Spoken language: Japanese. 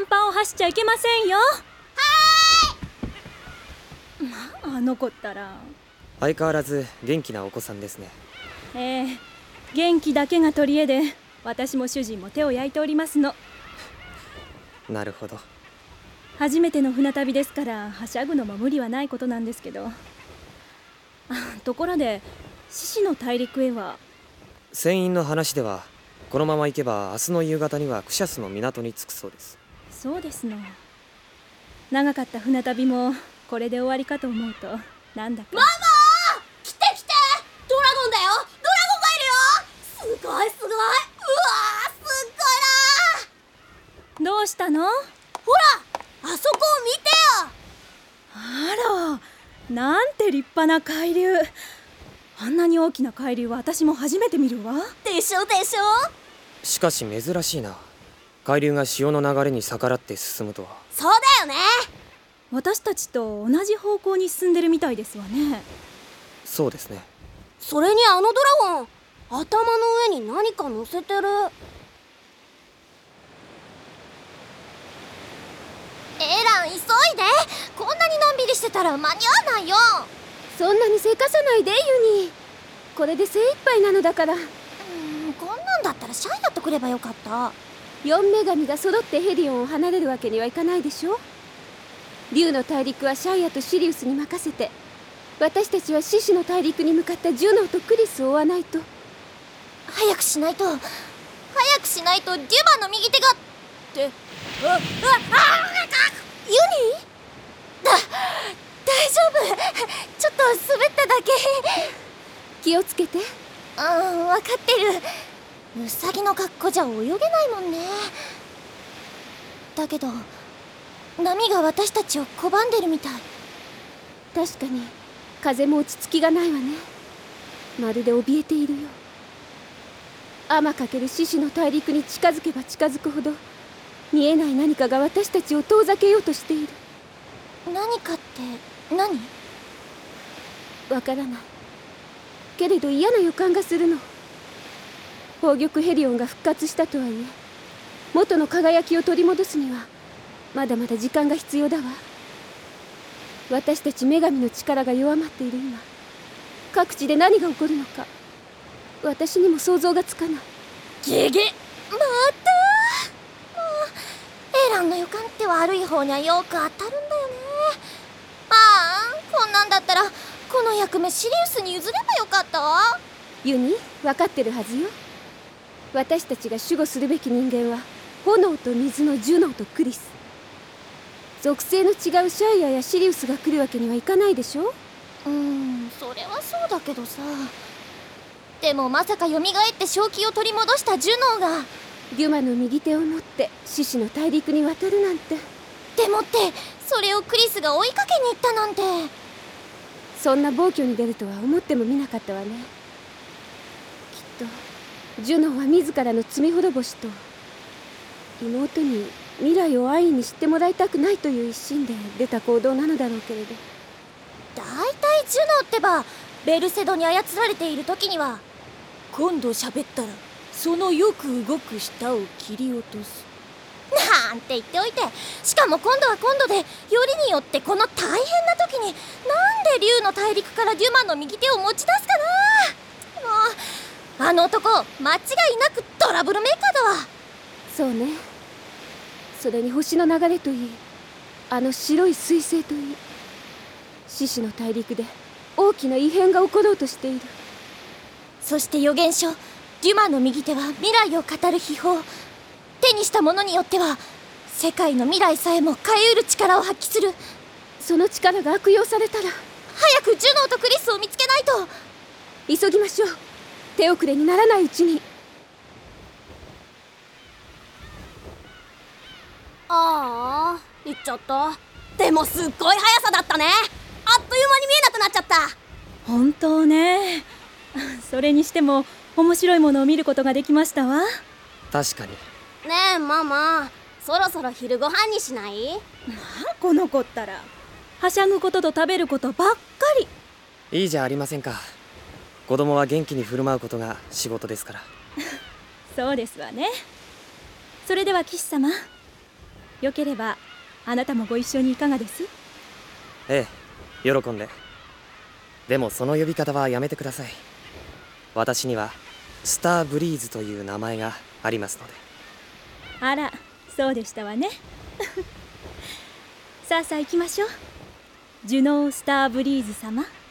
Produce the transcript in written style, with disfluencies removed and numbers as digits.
短パンを走っちゃいけませんよ。あの子ったら。 相変わらず元気なお子さんですね。 元気だけが取り柄で、私も主人も手を焼いておりますの。 なるほど。 初めての船旅ですからはしゃぐのも無理はないことなんですけど。ところで獅子の大陸へは。 船員の話ではこのまま行けば明日の夕方にはクシャスの港に着くそうです。 そうですの。長かった船旅もこれで終わりかと思うとなんだか。 ママ来て来て、ドラゴンだよ、ドラゴンがいるよ。すごいすごい、うわーすっごいな。 どうしたの？ ほらあそこを見てよ。 あら、なんて立派な海流。あんなに大きな海流は私も初めて見るわ。 でしょでしょ。 しかし珍しいな。海流が潮の流れに逆らって進むとは。 そうだよね。 私たちと同じ方向に進んでるみたいですわね。 そうですね。 それにあのドラゴン、頭の上に何か乗せてる。エラン急いで、こんなにのんびりしてたら間に合わないよ。 そんなにせかさないでユニ。これで精一杯なのだから。 こんなんだったらシャイヤとくればよかった。 4女神が揃ってヘリオンを離れるわけにはいかないでしょ。竜の大陸はシャイヤとシリウスに任せて、私たちは獅子の大陸に向かったジュノーとクリスを追わないと。 早くしないと、早くしないとデュマの右手がって。ユニ大丈夫、ちょっと滑っただけ。 気をつけて。 分かってる。ウサギの格好じゃ泳げないもんね。だけど波が私たちを拒んでるみたい。 確かに風も落ち着きがないわね。まるで怯えているよ。天かける獅子の大陸に近づけば近づくほど、見えない何かが私たちを遠ざけようとしている。 何かって何？ わからないけれど嫌な予感がするの。宝玉ヘリオンが復活したとはいえ、元の輝きを取り戻すにはまだまだ時間が必要だわ。私たち女神の力が弱まっている今、各地で何が起こるのか私にも想像がつかない。 ゲゲ、またエランの予感って悪い方にはよく当たるんだよね。こんなんだったらこの役目シリウスに譲ればよかったわ。 ユニ、分かってるはずよ。私たちが守護するべき人間は炎と水のジュノーとクリス。属性の違うシャイヤやシリウスが来るわけにはいかないでしょ。 それはそうだけどさ。でもまさか蘇って正気を取り戻したジュノーがデュマの右手を持って獅子の大陸に渡るなんて。 でもってそれをクリスが追いかけに行ったなんて。 そんな暴挙に出るとは思ってもみなかったわね。きっとジュノーは自らの罪滅ぼしと、妹に未来を安易に知ってもらいたくないという一心で出た行動なのだろうけれど。 だいたいジュノーってば、ベルセドに操られている時には今度喋ったらそのよく動く舌を切り落とすなんて言っておいて、しかも今度は今度でよりによってこの大変な時になんで竜の大陸からデュマの右手を持ち出すかな。もうあの男間違いなくトラブルメーカーだわ。 そうね。それに星の流れといい、あの白い彗星といい、獅子の大陸で大きな異変が起ころうとしている。 そして予言書デュマの右手は未来を語る秘宝。手にしたものによっては世界の未来さえも変えうる力を発揮する。 その力が悪用されたら。 早くジュノーとクリスを見つけないと。 急ぎましょう。手遅れにならないうちに。 行っちゃった。でもすっごい速さだったね。あっという間に見えなくなっちゃった。 本当ね。それにしても面白いものを見ることができましたわ。 確かに。 ねえママ、そろそろ昼ご飯にしない？ この子ったらはしゃぐことと食べることばっかり。 いいじゃありませんか。子供は元気に振る舞うことが仕事ですから。 そうですわね。それでは騎士様、 よければあなたもご一緒にいかがです？ ええ、喜んで。でもその呼び方はやめてください。私にはスターブリーズという名前がありますので。 あら、そうでしたわね。さあさあ行きましょう。ジュノー・スターブリーズ様。